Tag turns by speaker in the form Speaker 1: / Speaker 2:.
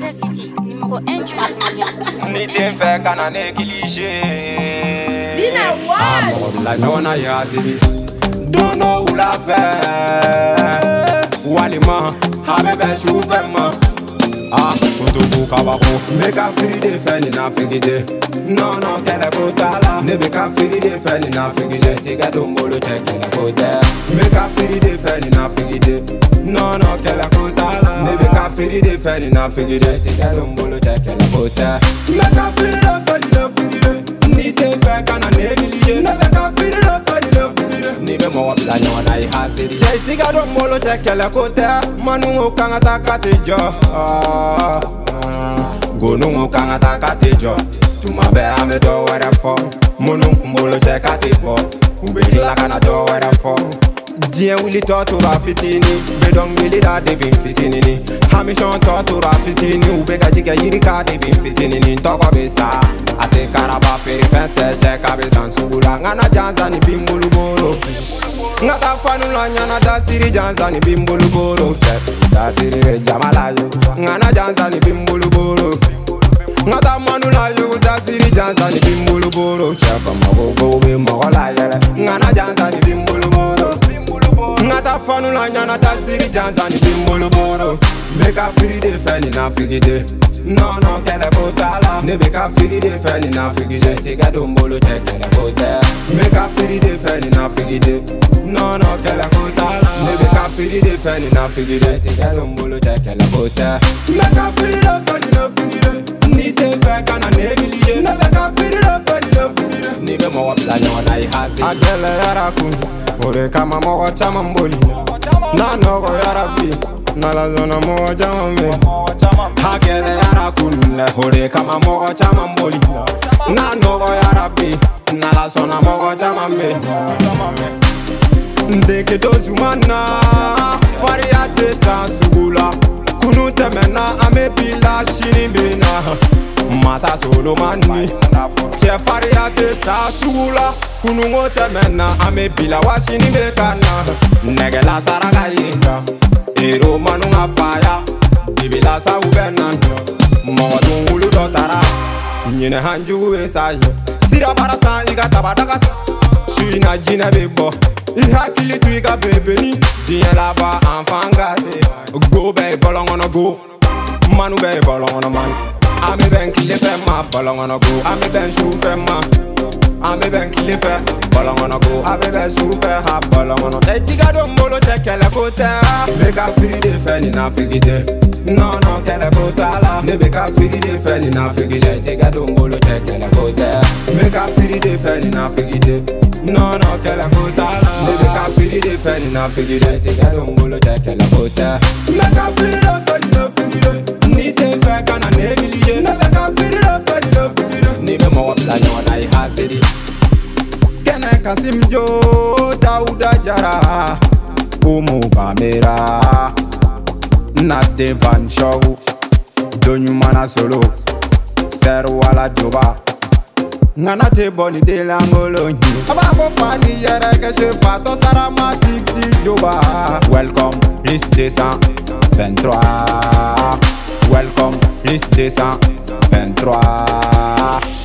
Speaker 1: City, numéro 1 du Nigeria.
Speaker 2: Ni te fait qu'un an négligé.
Speaker 3: Dina what?
Speaker 2: La nona yazili. Don't know who la fait. Walima, habebe choufema. Kutubu kabako. Meka firi de feli na figide. Non, kele kotala. Ne beka firi de feli na figide. Tika dombolo check kele kote. Meka firi de feli na figide. Non, kele kotala. Ne beka firi de feli na figide. Tika dombolo check kele kote. Meka firi de feli na figide. Ni te fe kana neglige. Ne beka firi de feli na figide. Ni be mo wapla nyona I hasidi. Tika dombolo check kele kote. Manu okanga takate jo. Gonu kanga takate jo. Tuma be ame do where for. Munu kumbolo check ate po. Ube kila kana do where for. Dien wili to rafitini. Be don't really that they been fitini. Hamishon to rafitini. Ube kajika yirika they been fitini. Toko besa. Ate karaba feri fente check abesan sugula. Ngana janza ni bimbulu boro. Ngata fanu la nyana da siri janza ni bimbulu boro. Da siri re jamalayo. Ngana janza ni bimbulu boro. Ngata manu la yo da siri janza ni bimbulu boro. Chepa mago be mola yele. Ngana janza ni bimbulu boro. Ngata fanu la nyana da siri janza ni bimbulu boro. Meka firi de feli na figide. Non, kele kotala. Ne beka firi de feli na figide. Tika dombolo check kele kote. Meka firi de feli na figide. Non, kele kotala. Ne beka firi de feli na figide. Tika dombolo check kele kote. Meka firi de feli na figide. Ni te fe kana neglige. Ne beka firi de feli na figide. Ni be mo wapla nyona I hasi. Agele yara kun. Ore kama mogo chama mboli. Na nogo yara bi. Na la zona mogo chama me. Agele yara kun. Ore kama mogo chama mboli. Na nogo yara bi. Na la zona mogo chama me. Ndeke dozumana. Variate sa sugula. Kunu temena ame pila shini bina. Masa solo mani. Che variate sa sugula. Kunu ngote mena ame pila washini bekana. Negela saraga yinga. Ero manu ngafaya. Bibila sa ubenan. Mwadung ulu dotara. Nyine hanju esai. Sira barasa iga tabadagas. Shina jina bebo. Ihakili tu iga bebeni. Diye laba enfant gate. Go be bolong on a go. Manu be bolong on a man. Ame ben kile fe ma bolong on a go. Ame ben shu fe ma. Ame ben kile fe bolong on a go. Ame ben shu fe ha bolong on a. Etiga dombolo check kele kote. Beka firi de fe ni na figide. Non, kele kotala. Ne beka firi de fe ni na figide. Etiga dombolo check kele kote. Beka firi de fe ni na figide. Non, kele kotala. Ne beka firi de fe ni na figide. Etiga dombolo check kele kote. Beka firi de fe ni na figide. Ni te fe kana neglige. Ne beka firi de fe ni na figide. Ni be mo wapla nyona I hasidi. Kene kasim jo Dauda Jara. Umu Bamera. Nate Van Show. Donyu mana solo. Seru wala joba. Ngana te boni de langolo nyi. Ababo fani yere ke je fato sarama 6 joba. Welcome, liste 223. Welcome, liste 223.